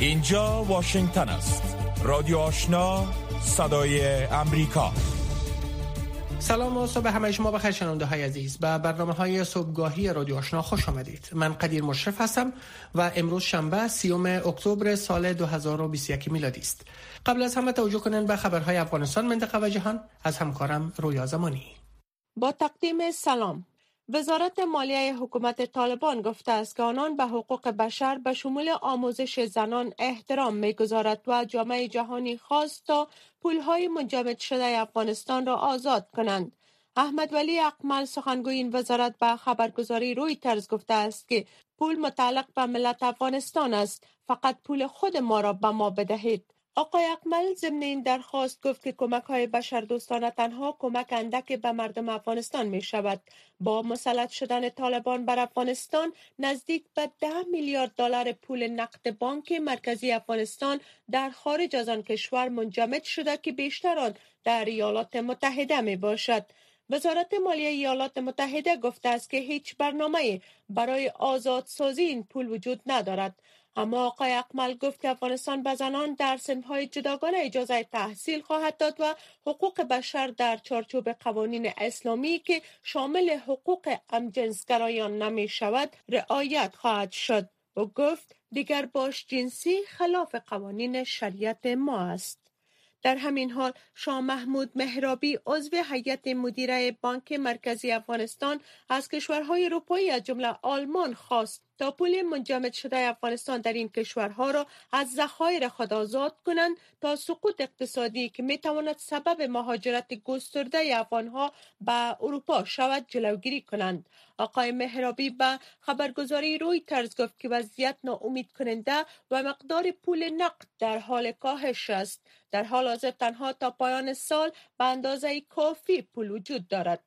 اینجا واشنگتن است. رادیو آشنا، صدای امریکا. سلام و صبح همه شما بخیر شنونده های عزیز. به برنامه های صبحگاهی رادیو آشنا خوش آمدید. من قدیر مشرف هستم و امروز شنبه 30 اکتبر سال 2021 میلادی است. قبل از همه توجه کنین به خبرهای افغانستان، منطقه و جهان از همکارم رویا زمانی. با تقدیم سلام. وزارت مالیه حکومت طالبان گفته است که آنان به حقوق بشر به شمول آموزش زنان احترام می‌گذارد و جامعه جهانی خواست تا پول‌های منجمد شده افغانستان را آزاد کنند. احمد ولی اقمل سخنگوی این وزارت به خبرگزاری رویترز گفته است که پول متعلق به ملت افغانستان است، فقط پول خود ما را به ما بدهید. آقای اقمل ضمن این درخواست گفت که کمک‌های بشردوستانه تنها کمک اندک به مردم افغانستان می شود. با مسلط شدن طالبان بر افغانستان، نزدیک به 10 میلیارد دلار پول نقد بانک مرکزی افغانستان در خارج از آن کشور منجمد شده که بیشتر آن در ایالات متحده می باشد. وزارت مالیه ایالات متحده گفته است که هیچ برنامه‌ای برای آزادسازی این پول وجود ندارد. اما آقای اقمل گفت که افغانستان به زنان در صنف‌های جداگانه اجازه تحصیل خواهد داد و حقوق بشر در چارچوب قوانین اسلامی که شامل حقوق همجنسگرایان نمی شود رعایت خواهد شد. و گفت دیگر باش جنسی خلاف قوانین شریعت ما است. در همین حال شاه محمود مهرابی عضو هیئت مدیره بانک مرکزی افغانستان از کشورهای اروپایی از جمله آلمان خواست تا پول منجمد شده افغانستان در این کشورها را از ذخایر خود آزاد کنند تا سقوط اقتصادی که میتواند سبب مهاجرت گسترده افغانها به اروپا شود جلوگیری کنند. آقای مهرابی به خبرگزاری رویترز گفت که وضعیت ناامید کننده و مقدار پول نقد در حال کاهش است. در حال حاضر تنها تا پایان سال به اندازه کافی پول وجود دارد.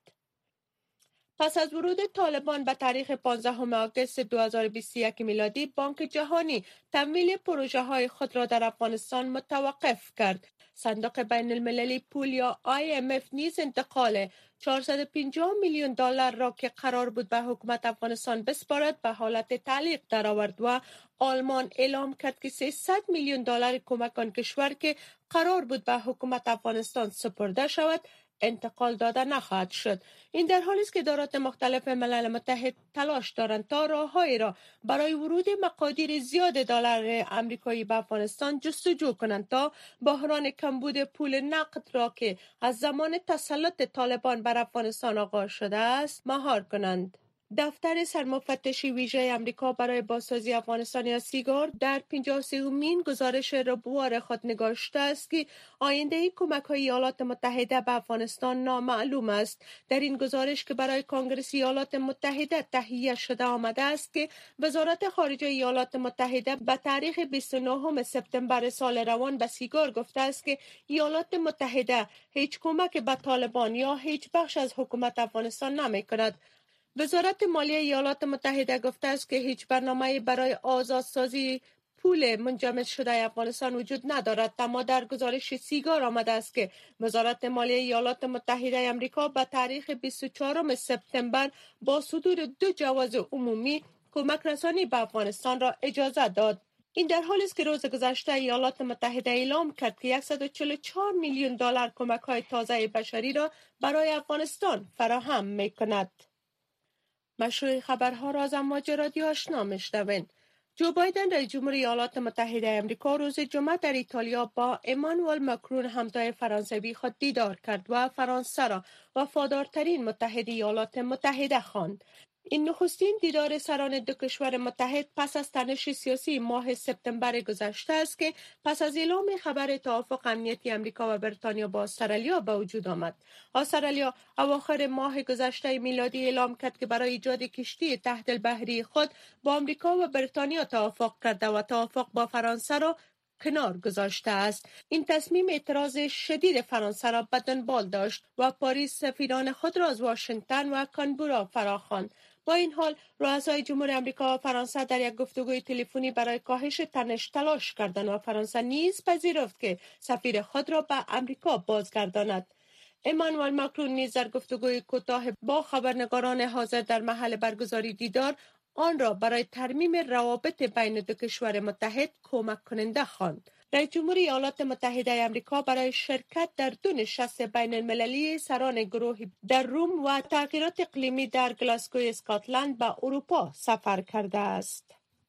پس از ورود طالبان به تاریخ 15 آگوست 2021 میلادی، بانک جهانی تمویل پروژه های خود را در افغانستان متوقف کرد. صندوق بین المللی پول یا IMF نیز انتقال 450 میلیون دلار را که قرار بود به حکومت افغانستان بسپارد به حالت تعلیق درآورد و آلمان اعلام کرد که 300 میلیون دلار کمک آن کشور که قرار بود به حکومت افغانستان سپرده شود انتقال داده نخواهد شد. این در حالی است که ادارات مختلف ملل متحد تلاش دارند تا راههایی را برای ورود مقادیر زیاد دلار آمریکایی به افغانستان جستجو کنند تا بحران کمبود پول نقد را که از زمان تسلط طالبان بر افغانستان آغاز شده است مهار کنند. دفتر سرمفتشی ویژه آمریکا برای بازسازی افغانستان یا سیگار در 53مین گزارش ربوار خود نگاشته است که آینده کمک‌های ایالات متحده به افغانستان نامعلوم است. در این گزارش که برای کنگره ایالات متحده تهیه شده آمده است که وزارت خارجه ایالات متحده به تاریخ 29 سپتامبر سال روان به سیگار گفته است که ایالات متحده هیچ کمک به طالبان یا هیچ بخش از حکومت افغانستان نمی‌کند. وزارت مالیه ایالات متحده گفته است که هیچ برنامه‌ای برای آزادسازی پول منجمد شده افغانستان وجود ندارد، اما در گزارش سیگار آمده است که وزارت مالیه ایالات متحده آمریکا به تاریخ 24 سپتامبر با صدور 2 جواز عمومی کمک رسانی به افغانستان را اجازه داد. این در حالی است که روز گذشته ایالات متحده اعلام کرد که 144 میلیون دلار کمک‌های تازه بشری را برای افغانستان فراهم می‌کند. مشروع خبرها را از امواج رادیو آشنا میشنوین. جو بایدن رئیس جمهور ایالات متحده آمریکا روز جمعه در ایتالیا با امانوئل ماکرون همتای فرانسوی خود دیدار کرد و فرانسه را وفادارترین متحد ایالات متحده خواند. این نخستین دیدار سران دو کشور متحد پس از تنش سیاسی ماه سپتامبر گذشته است که پس از اعلام خبر توافق امنیتی آمریکا و بریتانیا با استرالیا به وجود آمد. استرالیا اواخر ماه گذشته میلادی اعلام کرد که برای ایجاد کشتی تحت البحری خود با آمریکا و بریتانیا توافق کرده و توافق با فرانسه را کنار گذاشته است. این تصمیم اعتراض شدید فرانسه را به دنبال داشت و پاریس سفیران خود را از واشنگتن و کانبرا فراخواند. با این حال رؤسای جمهور آمریکا و فرانسه در یک گفتگوی تلفنی برای کاهش تنش تلاش کردند و فرانسه نیز پذیرفت که سفیر خود را به آمریکا بازگرداند. امانوئل ماکرون نیز در گفتگوی کوتاه با خبرنگاران حاضر در محل برگزاری دیدار آن را برای ترمیم روابط بین دو کشور متحد کمک کننده خواند. رئیس جمهور ایالات متحده آمریکا برای شرکت در 2 نشست بین المللی سران گروه در روم و تغییرات اقلیمی در گلاسگو اسکاتلند به اروپا سفر کرده است.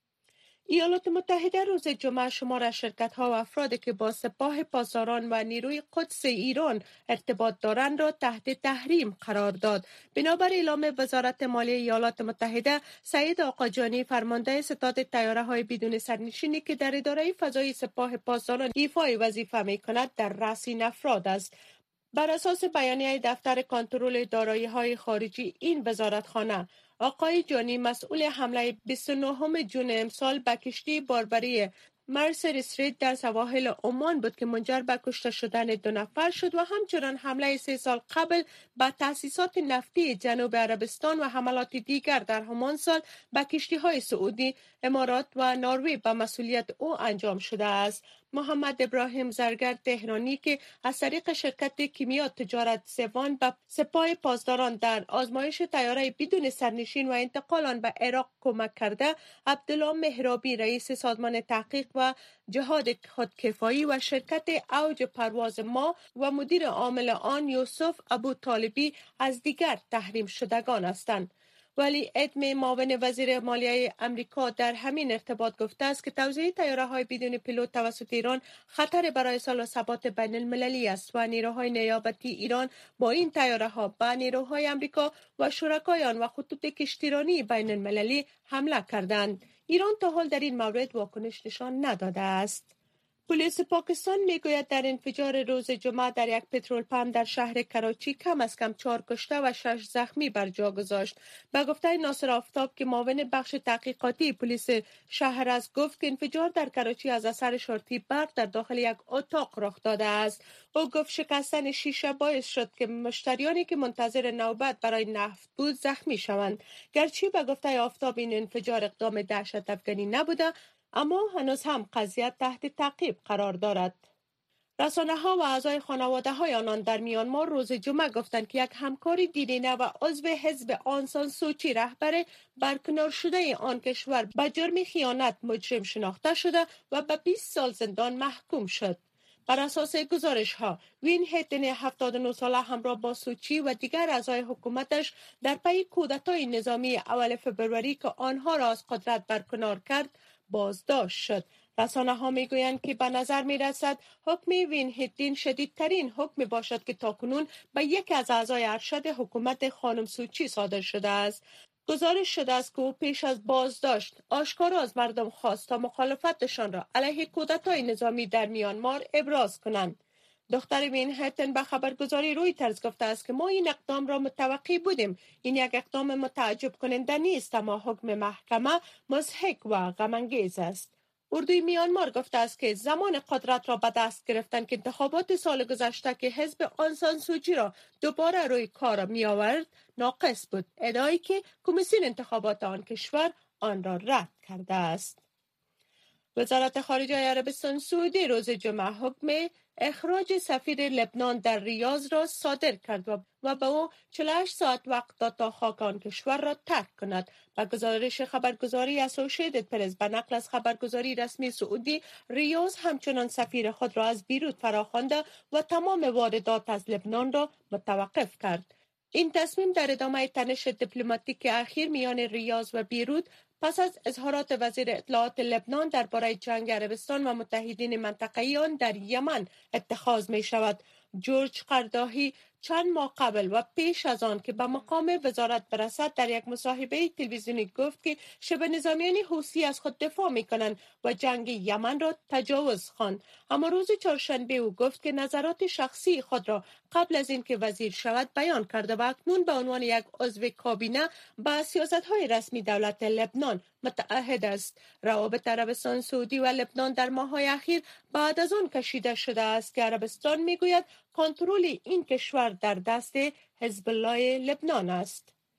ایالات متحده روز جمعه شمار از شرکت‌ها و افرادی که با سپاه پاسداران و نیروی قدس ایران ارتباط دارند را تحت تحریم قرار داد. بنابر اعلام وزارت مالیه ایالات متحده، سعید آقاجانی فرمانده ستاد طیاره‌های بدون سرنشینی که در اداره فضایی سپاه پاسداران ایفای وظیفه می‌کند در رأس این افراد است. بر اساس بیانیه دفتر کنترل دارایی‌های خارجی این وزارتخانه، آقای جانی مسئول حمله 29 جون امسال به کشتی باربری مرسر استریت در سواحل عمان بود که منجر به کشته شدن 2 نفر شد و همچنان حمله 3 سال قبل به تأسیسات نفتی جنوب عربستان و حملات دیگر در همان سال به کشتی‌های سعودی، امارات و نروژ به مسئولیت او انجام شده است. محمد ابراهیم زرگر تهرانی که از طریق شرکت کیمیا تجارت سوان به سپاه پاسداران در آزمایش طیاره بدون سرنشین و انتقال آن به عراق کمک کرده، عبدالله مهرابی رئیس سازمان تحقیق و جهاد خودکفایی و شرکت اوج پرواز ما و مدیر عامل آن یوسف ابو طالبی از دیگر تحریم شدگان هستند. ولی ادم معاون وزیر مالیه امریکا در همین ارتباط گفته است که توزیع طیاره‌های بدون پیلوت توسط ایران خطر برای صلح و ثبات بین المللی است و نیروهای نیابتی ایران با این طیاره‌ها به نیروهای امریکا و شرکای آن و خطوط کشتیرانی بین المللی حمله کردند. ایران تا حال در این مورد واکنش نشان نداده است. پلیس پاکستان میگوید در انفجار روز جمعه در یک پترول پمپ در شهر کراچی کم از کم 4 کشته و 6 زخمی بر جا گذاشت. به گفته ناصر آفتاب که معاون بخش تحقیقاتی پلیس شهر است، گفت که انفجار در کراچی از اثر شارتی برق در داخل یک اتاق رخ داده است. او گفت شکستن شیشه باعث شد که مشتریانی که منتظر نوبت برای نفت بود زخمی شوند. گرچه به گفته آفتاب این انفجار اقدام دهشت افکنی نبوده، اما هنوز هم قضیه تحت تعقیب قرار دارد. رسانه‌ها و اعضای خانواده‌های آنان در میانمار روز جمعه گفتند که یک همکار دیرینه و عضو حزب آن سان سوچی رهبر برکنار شده آن کشور به جرم خیانت مجرم شناخته شده و به 20 سال زندان محکوم شد. بر اساس گزارش‌ها، وین هیتن 79 ساله همراه با سوچی و دیگر اعضای حکومتش در پی کودتای نظامی اول فبروری که آنها را از قدرت برکنار کرد بازداشت شد. رسانه‌ها میگویند که به نظر می‌رسد حکم وین هیتین شدیدترین حکم باشد که تاکنون به یک از اعضای ارشد حکومت خانم سوچی صادر شده است. گزارش شده است که او پیش از بازداشت آشکارا از مردم خواست تا مخالفتشان را علیه کودتای نظامی در میانمار ابراز کنند. دختر وین هیتن به خبرگزاری رویترز گفته است که ما این اقدام را متوقع بودیم. این یک اقدام متعجب کننده نیست، اما حکم محکمه مضحک و غم‌انگیز است. اردوی میانمار گفته است که زمان قدرت را به دست گرفتن که انتخابات سال گذشته که حزب آن سان سوچی را دوباره روی کار می آورد ناقص بود، ادعایی که کمیسیون انتخابات آن کشور آن را رد کرده است. وزارت خارجه عربستان سعودی روز جمعه حکم اخراج سفیر لبنان در ریاض را صادر کرد و به او 48 ساعت وقت داد تا خاک آن کشور را ترک کند. با گزارش خبرگزاری اسوسییتد پرس به نقل از خبرگزاری رسمی سعودی، ریاض همچنان سفیر خود را از بیروت فراخوانده و تمام واردات از لبنان را متوقف کرد. این تصمیم در ادامه تنش دیپلماتیک اخیر میان ریاض و بیروت پس از اظهارات وزیر اطلاعات لبنان درباره جنگ عربستان و متحدین منطقه‌ای آن در یمن اتخاذ می شود. جورج قرداحی چند ماه قبل و پیش از آن که به مقام وزارت برسد در یک مصاحبه تلویزیونی گفت که شبه نظامیان حوثی از خود دفاع می کنند و جنگ یمن را تجاوز خواند. اما روز چهارشنبه او گفت که نظرات شخصی خود را قبل از اینکه وزیر شود بیان کرده و اکنون به عنوان یک عضو کابینه با سیاست‌های رسمی دولت لبنان متعهد است. روابط عربستان سعودی و لبنان در ماه‌های اخیر بعد از آن کشیده شده است که عربستان میگوید کنترل این کشور در دست حزب الله لبنان است.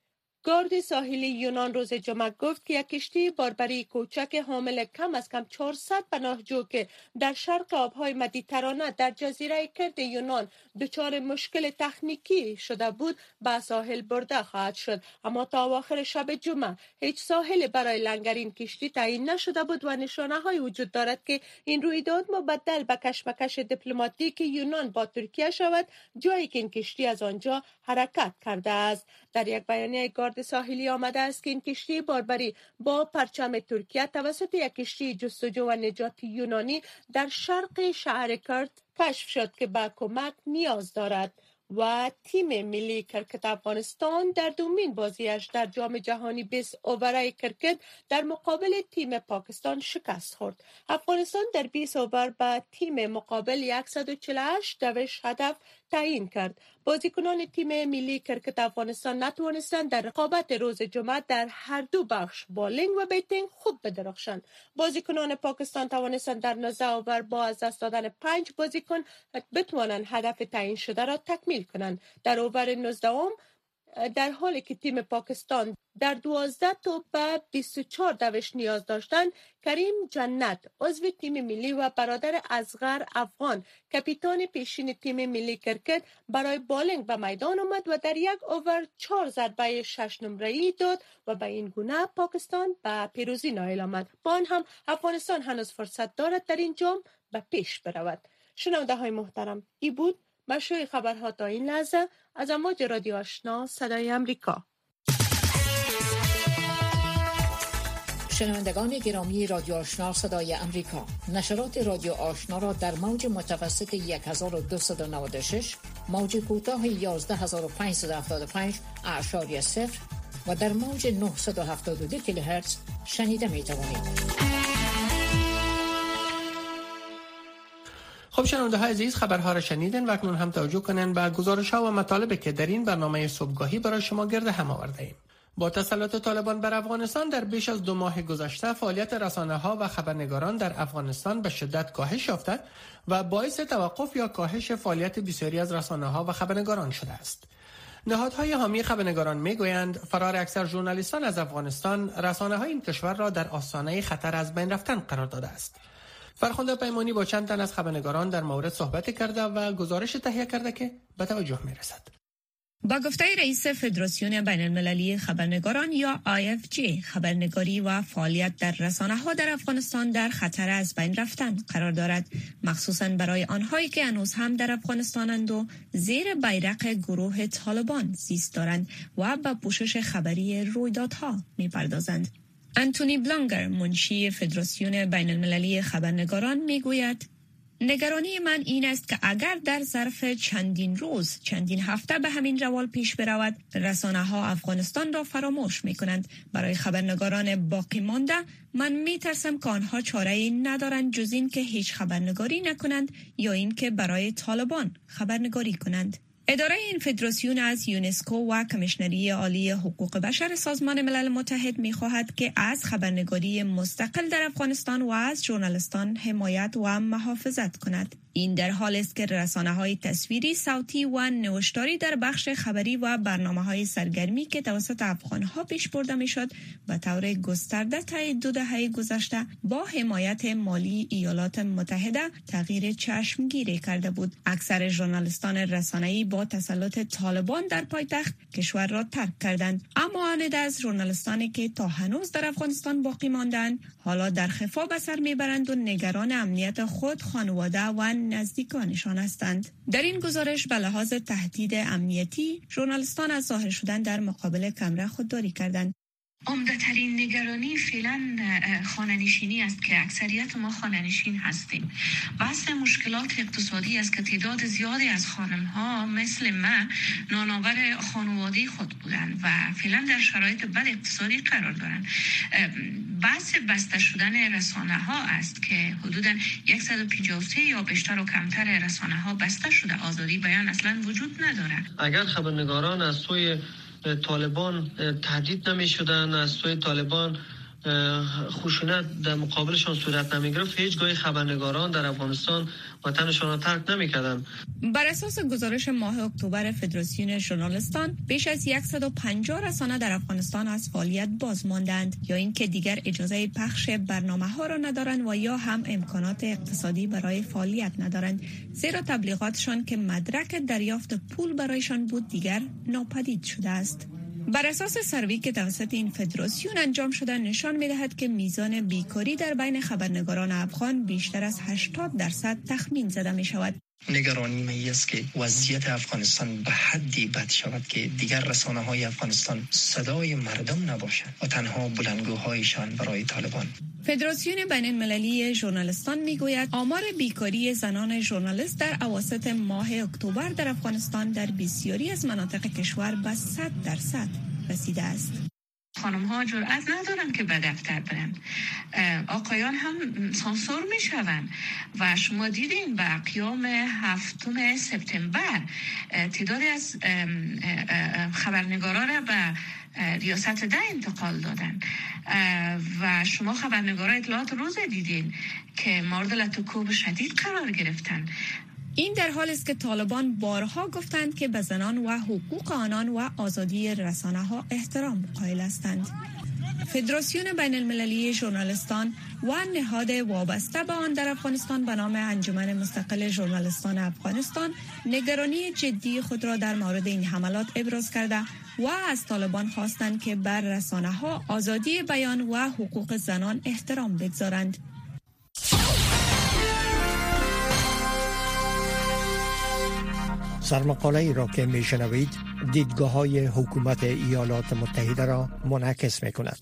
گارد ساحلی یونان روز جمعه گفت که یک کشتی باربری کوچک حامل کم از کم 400 پناهجو که در شرق آبهای مدیترانه در جزیره کرد یونان دچار مشکل تکنیکی شده بود به ساحل برده خواهد شد. اما تا آخر شب جمعه هیچ ساحل برای لنگر این کشتی تعیین نشده بود و نشانه‌های وجود دارد که این رویداد مبدل به کشمکش دیپلماتیک یونان با ترکیه شود، جایی که این کشتی از آنجا حرکت کرده است. در یک بیانیه گارد ساحلی آمده است که این کشتی باربری با پرچم ترکیه توسط یک کشتی جستجو و نجات یونانی در شرق شهر کرد کشف شد که به کمک نیاز دارد. و تیم ملی کرکت افغانستان در دومین بازیش در جام جهانی 20 اووره کرکت در مقابل تیم پاکستان شکست خورد. افغانستان در 20 اوور به تیم مقابل 148 دوش هدف تعیین کرد. بازیکنان تیم ملی کرکت افغانستان نتوانستند در رقابت روز جمعه در هر دو بخش بالینگ و بیتینگ خوب بدرخشند. بازیکنان پاکستان توانستند در 19 اوور با از دست دادن 5 بازیکن بتوانند هدف تعیین شده را تکمیل کنند. در اوور 19 در حالی که تیم پاکستان در 12 توپ به 24 دوش نیاز داشتند، کریم جنت عضو تیم ملی و برادر اصغر افغان کاپیتان پیشین تیم ملی کرکت برای بالینگ به میدان آمد و در یک اوور 4 ضربه 6 نمره‌ای داد و به این گونه پاکستان به پیروزی نائل آمد. با آن هم افغانستان هنوز فرصت دارد در این جام به پیش برود. شنونده های محترم، ای بود مشروع خبرها تا این لحظه از امواج رادیو آشنا صدای امریکا. شنوندگان گرامی رادیو آشنا صدای امریکا، نشرات رادیو آشنا را در موج متوسط 1296، موج کوتاه 11575.0 و در موج 972 کیلوهرتز شنیده می توانید. خب شنونده های عزیز، خبرها را شنیدن و اکنون هم توجه کنن به گزارش ها و مطالبی که در این برنامه صبحگاهی برای شما گرد هم آورده ایم. با تسلط طالبان بر افغانستان در بیش از 2 ماه گذشته فعالیت رسانه ها و خبرنگاران در افغانستان به شدت کاهش یافته و باعث توقف یا کاهش فعالیت بسیاری از رسانه ها و خبرنگاران شده است. نهادهای حامی خبرنگاران میگویند فرار اکثر ژورنالیستان از افغانستان رسانه های این کشور را در آستانه خطر از بین رفتن قرار داده است. فرخنده پیمانی با چند تن از خبرنگاران در مورد صحبت کرده و گزارش تهیه کرده که به توجه می‌رسد. با گفته رئیس فدراسیون بین المللی خبرنگاران یا IFJ، خبرنگاری و فعالیت در رسانه‌ها در افغانستان در خطر از بین رفتن قرار دارد، مخصوصاً برای آنهایی که هنوز هم در افغانستانند و زیر بیرق گروه طالبان زیست دارند و به پوشش خبری رویدادها می‌پردازند. انتونی بلانگر، منشی فدراسیون بین المللی خبرنگاران، میگوید نگرانی من این است که اگر در ظرف چندین روز، چندین هفته به همین روال پیش برود، رسانه‌ها افغانستان را فراموش می‌کنند. برای خبرنگاران باقی مانده من می‌ترسم که آنها چاره‌ای ندارند جز این که هیچ خبرنگاری نکنند یا این که برای طالبان خبرنگاری کنند. اداره این فدراسیون از یونسکو و کمیشنری عالی حقوق بشر سازمان ملل متحد می‌خواهد که از خبرنگاری مستقل در افغانستان و از ژورنالیستان حمایت و محافظت کند. این در حال است که رسانه‌های تصویری، صوتی و نوشتاری در بخش خبری و برنامه‌های سرگرمی که توسط افغان‌ها پیش برده می‌شد به طور گسترده طی 2 دهه گذشته با حمایت مالی ایالات متحده تغییر چشمگیری کرده بود. اکثر ژورنالیستان رسانه‌ای با تسلط طالبان در پایتخت کشور را ترک کردند، اما عدد از ژورنالیستانی که تا هنوز در افغانستان باقی ماندند حالا در خفا به سر میبرند و نگران امنیت خود، خانواده و نزدیکانشان هستند. در این گزارش به لحاظ تهدید امنیتی، ژورنالیستان از ظاهر شدن در مقابل کمره خودداری کردند. عمده‌ترین نگرانی فعلا خانه‌نشینی است که اکثریت ما خانه‌نشین هستیم. بحث مشکلات اقتصادی است که تعداد زیادی از خانم‌ها مثل من نانآور خانواده خود بودند و فعلا در شرایط بد اقتصادی قرار دارند. بحث بسته شدن رسانه‌ها است که حدوداً 153 یا بیشتر و کمتر رسانه‌ها بسته شده. آزادی بیان اصلا وجود ندارد. اگر خبرنگاران از سوی طالبان تهدید نمی شدن، از سوی طالبان خشونت در مقابلشان صورت نمیگرفت، هیچگاه خبرنگاران در افغانستان وطنشان را ترک نمیکردند. بر اساس گزارش ماه اکتبر فدراسیون ژورنالیستان، بیش از 150 رسانه در افغانستان از فعالیت باز ماندند، یا اینکه دیگر اجازه پخش برنامه‌ها را ندارند و یا هم امکانات اقتصادی برای فعالیت ندارند، زیرا تبلیغاتشان که مدرک دریافت پول برایشان بود دیگر ناپدید شده است. بر اساس سروی که توسط این فدراسیون انجام شده نشان می‌دهد که میزان بیکاری در بین خبرنگاران افغان بیشتر از 80% تخمین زده می‌شود. نگرانی می است که وضعیت افغانستان به حدی بد شود که دیگر رسانه‌های افغانستان صدای مردم نباشند و تنها بلندگوهایشان برای طالبان. فدراسیون بین المللی ژورنالیستان میگوید آمار بیکاری زنان ژورنالیست در اواسط ماه اکتبر در افغانستان در بسیاری از مناطق کشور به 100% رسیده است. خانم ها جرأت ندارن که به دفتر برن، آقایان هم سانسور می شون و شما دیدین با قیام 7 سپتامبر تعدادی از خبرنگاران را به ریاست ده انتقال دادن و شما خبرنگاران اطلاعات روز دیدین که مورد لطوکوب شدید قرار گرفتن. این در حال است که طالبان بارها گفتند که به زنان و حقوق آنان و آزادی رسانه ها احترام قائل هستند. فدراسیون بین المللی ژورنالیستان و نهاد وابسته به آن در افغانستان به نام انجمن مستقل ژورنالیستان افغانستان نگرانی جدی خود را در مورد این حملات ابراز کرده و از طالبان خواستند که بر رسانه ها آزادی بیان و حقوق زنان احترام بگذارند. سرمقاله ای را که می شنوید دیدگاه های حکومت ایالات متحده را منعکس می کند.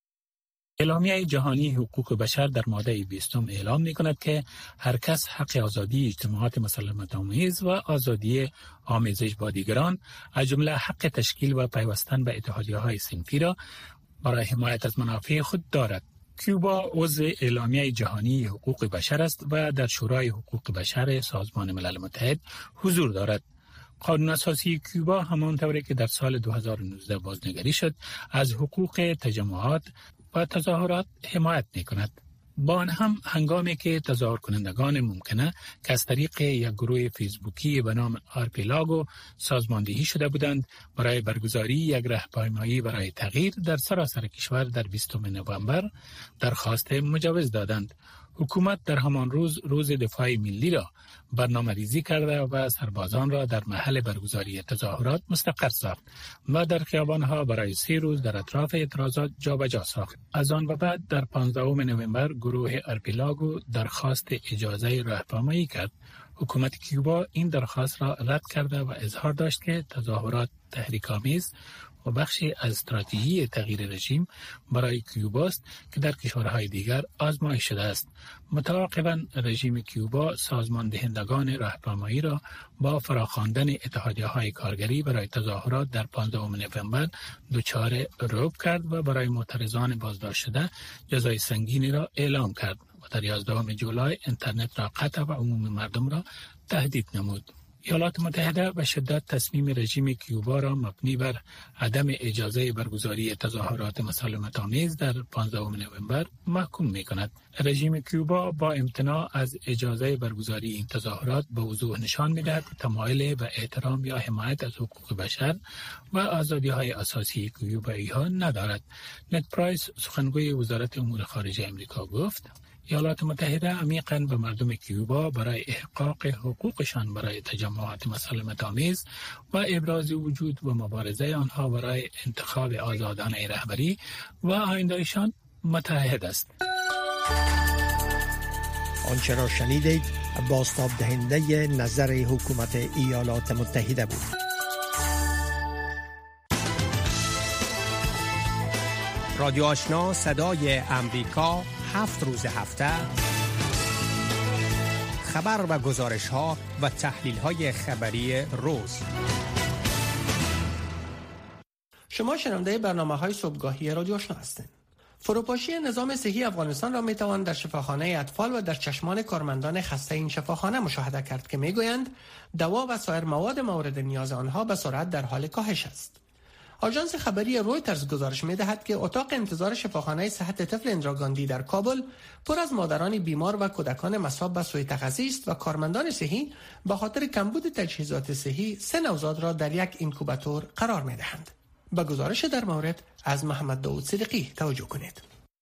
اعلامیه جهانی حقوق بشر در ماده 20 اعلام می کند که هر کس حق آزادی اجتماعات مسالمت آمیز و آزادی آمیزش با دیگران از جمله حق تشکیل و پیوستن به اتحادیه های صنفی را برای حمایت از منافع خود دارد. کوبا عضو اعلامیه جهانی حقوق بشر است و در شورای حقوق بشر سازمان ملل متحد حضور دارد. قانون اساسی کوبا همانطوری که در سال 2019 بازنگری شد از حقوق تجمعات و تظاهرات حمایت می‌کند. با آن هم هنگامی که تظاهر کنندگان ممکنه که از طریق یک گروه فیسبوکی به نام آرپیلاگو سازماندهی شده بودند برای برگزاری یک راهپیمایی برای تغییر در سراسر کشور در 20 نوامبر درخواست مجوز دادند. حکومت در همان روز دفاع ملی را برنامه ریزی کرده و سربازان را در محل برگزاری تظاهرات مستقر ساخت و در خیابانها برای 3 روز در اطراف اعتراضات جابجا ساخت. از آن به بعد در 15 نوامبر گروه آرپیلاگو درخواست اجازه راهپیمایی کرد. حکومت کوبا این درخواست را رد کرده و اظهار داشت که تظاهرات تحریک‌آمیز و بخشی از استراتژی تغییر رژیم برای کوبا است که در کشورهای دیگر آزمایش شده است. متعاقباً رژیم کوبا سازمان دهندگان راهپیمایی را با فراخواندن اتحادیه‌های کارگری برای تظاهرات در 15 نوامبر دچار رعب کرد و برای معترضان بازداشت شده جزای سنگینی را اعلام کرد و در 11 جولای اینترنت را قطع و عموم مردم را تهدید نمود. ایالات متحده به شدت تصمیم رژیم کوبا را مبنی بر عدم اجازه برگزاری تظاهرات مسالمت آمیز در 15 نوامبر محکوم می کند. رژیم کوبا با امتناع از اجازه برگزاری این تظاهرات به وضوح نشان می دهد تمایل به احترام یا حمایت از حقوق بشر و آزادی های اساسی کوبایی ها ندارد. نت پرایس سخنگوی وزارت امور خارجه امریکا گفت ایالات متحده عمیقاً به مردم کوبا برای احقاق حقوقشان برای تجمعات مسالمت آمیز و ابراز وجود و مبارزه آنها برای انتخاب آزادانه رهبری و آیندهشان متحد است. آنچه را شنیدید بازتاب دهنده نظر حکومت ایالات متحده بود. رادیو آشنا صدای امریکا 7 روز هفته خبر و گزارش ها و تحلیل های خبری روز. شما شنونده برنامه های صبحگاهی رادیو آشنا هستید. فروپاشی نظام صحی افغانستان را میتوان در شفاخانه اطفال و در چشمان کارمندان خسته این شفاخانه مشاهده کرد که میگویند دوا و سایر مواد مورد نیاز آنها به سرعت در حال کاهش است. آژانس خبری رویترز گزارش می‌دهد که اتاق انتظار شفاخانه صحت طفل اندرا گاندی در کابل پر از مادران بیمار و کودکان مصاب به سوء تغذیه است و کارمندان صحی به خاطر کمبود تجهیزات صحی 3 نوزاد را در یک اینکوباتور قرار می‌دهند. به گزارش در مورد از محمد داود صدیقی توجه کنید.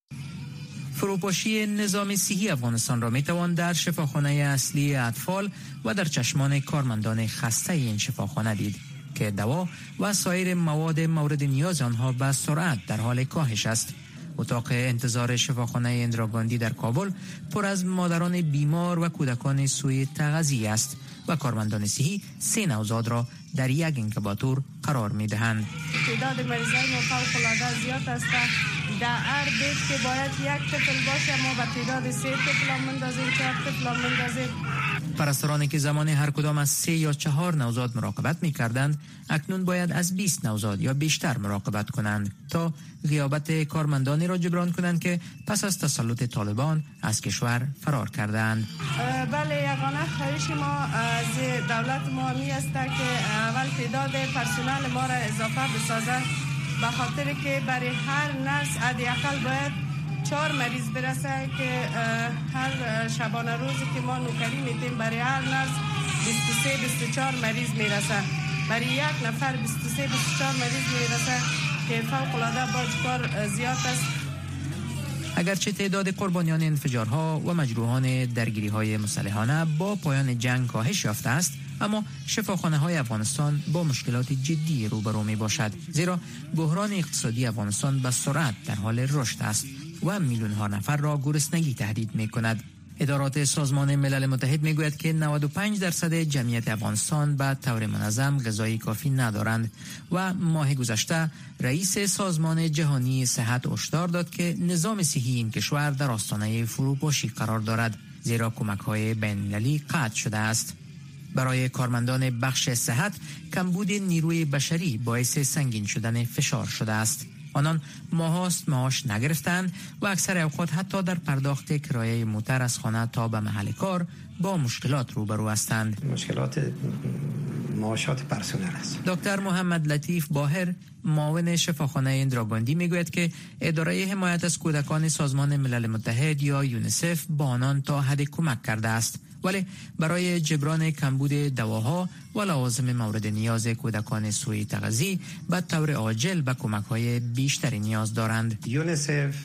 فروپاشی نظام صحی افغانستان را میتوان در شفاخانه اصلی اطفال و در چشمان کارمندان خسته این شفاخانه دید که دوا و سایر مواد مورد نیاز آنها به سرعت در حال کاهش است. اتاق انتظار شفاخانه اندرا گاندی در کابل پر از مادران بیمار و کودکان سوء تغذیه است و کارمندان صحی 3 نوزاد را در یک اینکوباتور قرار می‌دهند. تعداد مریضان فوق‌العاده زیاد است. در هر بیت که باید یک طفل باشه ما به تعداد 3 طفل مندازیم، 4 طفل مندازیم. پرستارانی که زمان هر کدام از 3 یا 4 نوزاد مراقبت می‌کردند اکنون باید از 20 نوزاد یا بیشتر مراقبت کنند تا غیابت کارمندانی را جبران کنند که پس از تسلط طالبان از کشور فرار کردند. بله، یگانه خواهش ما از دولت ما می است که اول تعداد پرسنل ما را اضافه بسازد، به خاطر که برای هر نرس حداقل باید 4 مریض برسه که هر شبانه روزی که ما نوکری میتیم برای هر نرس 23-24 مریض میرسه. برای یک نفر 23-24 مریض میرسه که فوق العاده باز کار زیاد است. اگرچه تعداد قربانیان انفجارها و مجروحان درگیری‌های مسلحانه با پایان جنگ کاهش یافته است، اما شفاخانه‌های افغانستان با مشکلات جدی روبرو می‌باشد، زیرا بحران اقتصادی افغانستان به سرعت در حال رشد است و میلیون‌ها نفر را گرسنگی تهدید می‌کند. ادارات سازمان ملل متحد میگوید که 95% جمعیت افغانستان به طور منظم غذای کافی ندارند و ماه گذشته رئیس سازمان جهانی صحت هشدار داد که نظام صحی این کشور در آستانه فروپاشی قرار دارد، زیرا کمک‌های بین‌المللی قطع شده است. برای کارمندان بخش صحت کمبود نیروی بشری باعث سنگین شدن فشار شده است. آنان ماهاست معاش نگرفتند و اکثر اوقات حتی در پرداخت کرایه موتر از خانه تا به محل کار با مشکلات روبرو هستند. مشکلات معاشات پرسنل است. دکتر محمد لطیف باهر معاون شفاخانه اندرا گاندی میگوید که اداره حمایت از کودکان سازمان ملل متحد یا یونیسف با آنان تا حد کمک کرده است، ولی برای جبران کمبود دواها و لوازم مورد نیاز کودکان سوء تغذیه به طور عاجل به کمک‌های بیشتری نیاز دارند. یونیسف،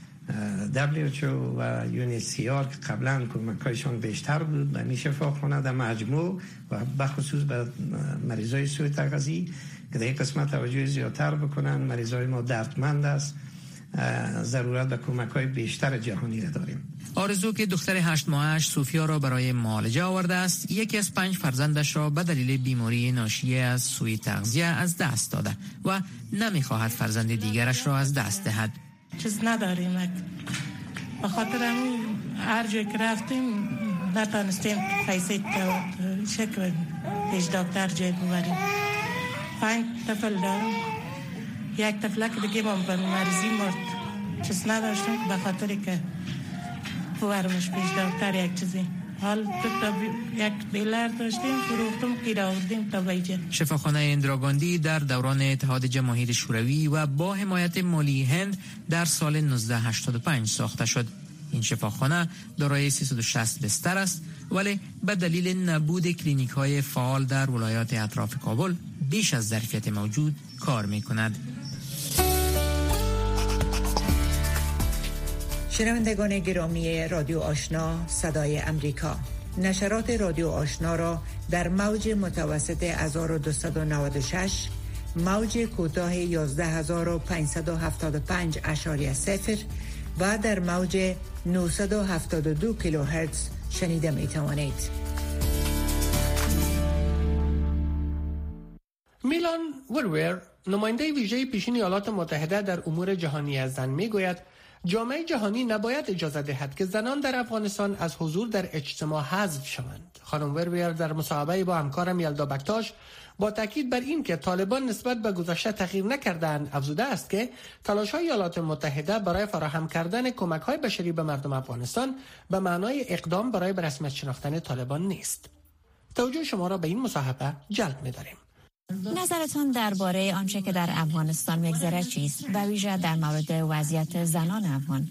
WHO و UNHCR که قبلا کمک‌هایشان بیشتر بود به این شفاخانه در مجموع و بخصوص به مریضای سوء تغذیه که در این قسمت توجه زیادتر بکنن. مریضای ما دردمند است، ضرورت به کمک‌های بیشتر جهانی را داریم. آرزو که دختر 8 ماهش سوفیا را برای معالجه آورده است، یکی از 5 فرزندش را به دلیل بیماری ناشی از سوء تغذیه از دست داده و نمیخواهد فرزند دیگرش را از دست دهد. چیز نداریم، به خاطر همین هر جای که رفتیم نتانستیم پیسه شکل پیش دکتر جای ببریم. 5 طفل دارم، یک طفلک دیگه ما به مریضی مرد، چیز نداشتیم به خاطر که ببرمش پیش دکتر یک چیزی. حال یک بیلر داشتیم فروختم که آوردیم تا بیجه. شفاخانه اندرا گاندی در دوران اتحاد جماهیر شوروی و با حمایت مالی هند در سال 1985 ساخته شد. این شفاخانه دارای 360 بستر است، ولی به دلیل نبود کلینیک‌های فعال در ولایات اطراف کابل بیش از ظرفیت موجود کار می‌کند. شنوندگان گرامی رادیو آشنا صدای امریکا، نشرات رادیو آشنا را در موج متوسط 1296 موج کوتاه 11575.0 و در موج 972 کیلوهرتز شنیده می توانید. میلان ورور، نماینده ویژه پیشین ایالات متحده در امور جهانی زن میگوید جامعه جهانی نباید اجازه دهد که زنان در افغانستان از حضور در اجتماع حذف شوند. خانم ورور در مصاحبه با همکارم یلدا بکتاش با تاکید بر این که طالبان نسبت به گذشته تغییر نکردند افزوده است که تلاش‌های ایالات متحده برای فراهم کردن کمک‌های بشری به مردم افغانستان به معنای اقدام برای به رسمیت شناختن طالبان نیست. توجه شما را به این مصاحبه جلب می‌داریم. نظرتان درباره آنچه که در افغانستان می‌گذرد چیست؟ و ویژه در مورد وضعیت زنان افغان.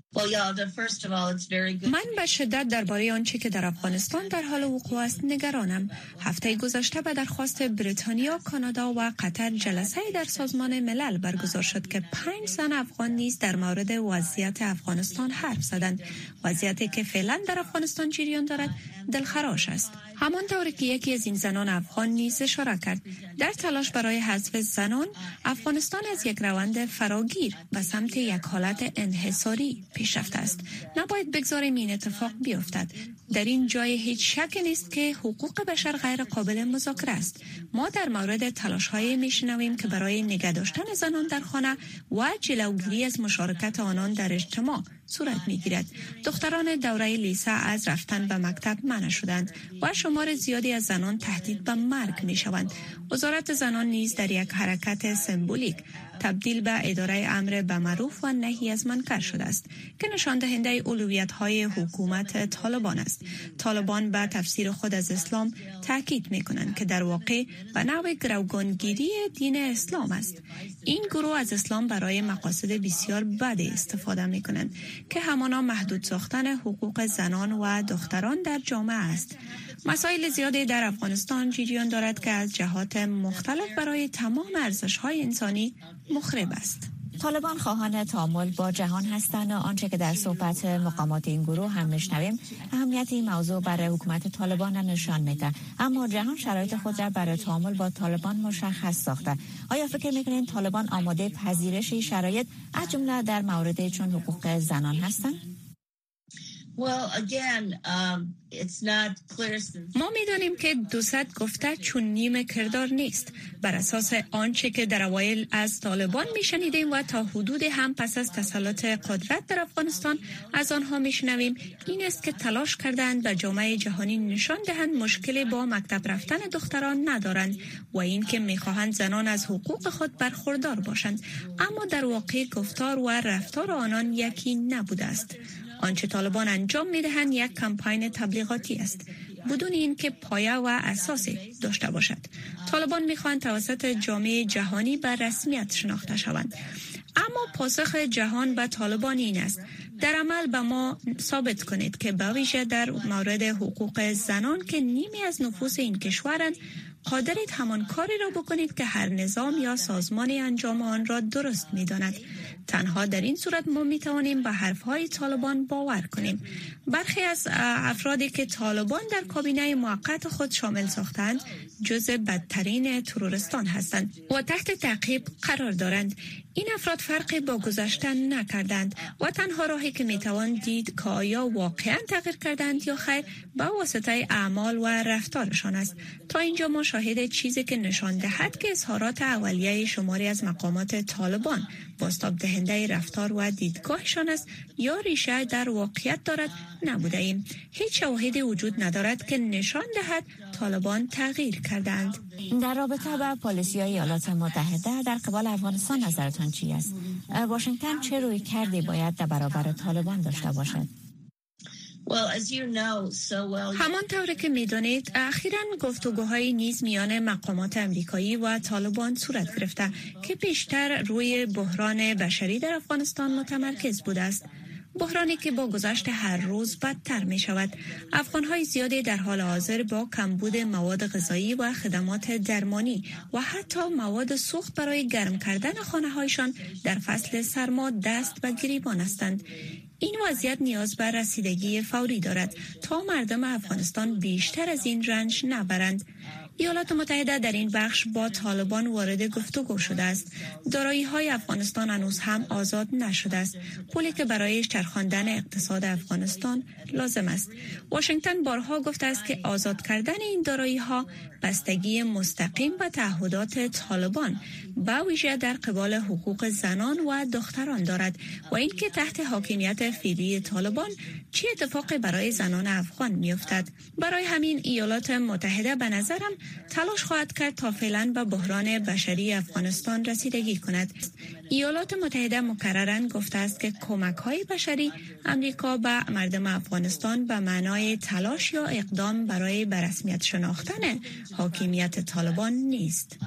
من به شدت درباره آنچه که در افغانستان در حال وقوع است نگرانم. هفته گذشته به درخواست بریتانیا، کانادا و قطر جلسه در سازمان ملل برگزار شد که 5 زن افغان نیز در مورد وضعیت افغانستان حرف زدند. وضعیتی که فعلا در افغانستان جریان دارد دلخراش است. همانطور که یکی از این زنان افغان نیز اشاره کرد، در تلاش برای حذف زنان، افغانستان از یک روند فراگیر به سمت یک حالت انحصاری پیش رفته است. نباید بگذاریم این اتفاق بیفتد. در این جای هیچ شک نیست که حقوق بشر غیر قابل مذاکره است. ما در مورد تلاش‌های میشنویم که برای نگه داشتن زنان در خانه و جلوگیری از مشارکت آنان در اجتماع صورت میگیرد. دختران دوره لیسه از رفتن به مکتب منع شدند و شمار زیادی از زنان تهدید به مرگ میشوند. وزارت زنان نیز در یک حرکت سمبولیک تبدیل به اداره امر به معروف و نهی از منکر شده است که نشان دهنده اولویت‌های حکومت طالبان است. طالبان به تفسیر خود از اسلام تاکید می‌کنند که در واقع به نوع گروگانگیری دین اسلام است. این گروه از اسلام برای مقاصد بسیار بد استفاده می‌کنند که همانا محدود ساختن حقوق زنان و دختران در جامعه است. مسائل زیادی در افغانستان جریان دارد که از جهات مختلف برای تمام ارزش‌های انسانی مخرب است. طالبان خواهان تعامل با جهان هستند و آنچه که در صحبت مقامات این گروه هم میشنویم اهمیت این موضوع برای حکومت طالبان نشان میده. اما جهان شرایط خود را برای تعامل با طالبان مشخص ساخته. آیا فکر میکنید طالبان آماده پذیرش شرایط از جمله در مورد چون حقوق زنان هستند؟ ما می‌دانیم که 200 گفته چون نیم کردار نیست. بر اساس آنچه که در اوایل از طالبان میشنیدیم و تا حدود هم پس از تسلط قدرت در افغانستان از آنها میشنویم، این است که تلاش کردند به جامعه جهانی نشان دهند مشکلی با مکتب رفتن دختران ندارند و این که میخواهند زنان از حقوق خود برخوردار باشند، اما در واقع گفتار و رفتار آنان یکی نبوده است. آنچه طالبان انجام میدهند یک کمپاین تبلیغاتی است بدون اینکه پایه و اساسی داشته باشد. طالبان میخواهند توسط جامعه جهانی به رسمیت شناخته شوند، اما پاسخ جهان به طالبان این است: در عمل به ما ثابت کنید که به ویژه در مورد حقوق زنان که نیمی از نفوس این کشورند قادرید همان کاری را بکنید که هر نظام یا سازمانی انجام آن را درست می‌داند. تنها در این صورت ما می‌توانیم به حرف‌های طالبان باور کنیم. برخی از افرادی که طالبان در کابینه موقت خود شامل ساختند جزء بدترین تروریستان هستند و تحت تعقیب قرار دارند. این افراد فرقی با گذشته نکردند و تنها راهی که میتوان دید که آیا واقعا تغییر کردند یا خیر به واسطه اعمال و رفتارشان است. تا اینجا ما شاهد چیزی که نشان دهد که اظهارات اولیه شماری از مقامات طالبان بازتاب دهنده رفتار و دیدگاهشان است یا ریشه در واقعیت دارد نبوده ایم. هیچ شواهدی وجود ندارد که نشان دهد طالبان تغییر کردند. در رابطه با پالیسی‌های ایالات متحده در قبال افغانستان نظرتان چی است؟ واشنگتن چه روی کردی باید در برابر طالبان داشته باشد؟ همانطور که می‌دانید اخیراً گفتگوهای نیز میان مقامات امریکایی و طالبان صورت گرفته که بیشتر روی بحران بشری در افغانستان متمرکز بوده است. بحرانی که با گذشت هر روز بدتر می شود. افغان‌های زیادی در حال حاضر با کمبود مواد غذایی و خدمات درمانی و حتی مواد سوخت برای گرم کردن خانه‌هایشان در فصل سرما دست به گریبان هستند. این وضعیت نیاز به رسیدگی فوری دارد تا مردم افغانستان بیشتر از این رنج نبرند. ایالات متحده در این بخش با طالبان وارد گفتگو شده است. دارایی‌های افغانستان هنوز هم آزاد نشده است، پولی که برای چرخاندن اقتصاد افغانستان لازم است. واشنگتن بارها گفته است که آزاد کردن این دارایی‌ها بستگی مستقیم به تعهدات طالبان با ویژه در قبال حقوق زنان و دختران دارد و اینکه تحت حاکمیت فعلی طالبان چه اتفاقی برای زنان افغان می‌افتد. برای همین ایالات متحده به نظرم تلاش خواهد کرد تا فعلا به بحران بشری افغانستان رسیدگی کند. ایالات متحده مکرراً گفته است که کمک‌های بشری امریکا به مردم افغانستان به معنای تلاش یا اقدام برای به رسمیت شناختن حاکمیت طالبان نیست.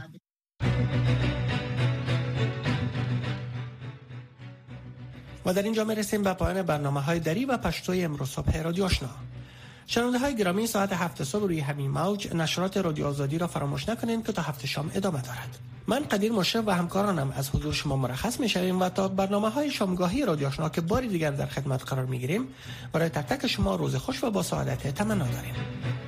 و در اینجا میرسیم به پایان برنامه‌های دری و پشتوی امروز صبح رادیو آشنا. شنونده‌های گرامی، ساعت 7 صبح روی همین موج نشرات رادیو آزادی را فراموش نکنید که تا 7 شام ادامه دارد. من قدیر مشرف و همکارانم از حضور شما مرخص می‌شویم و تا برنامه‌های شامگاهی رادیو آشنا که باری دیگر در خدمت قرار می‌گیریم، برای تک تک شما روز خوش و با سعادت تمنا داریم.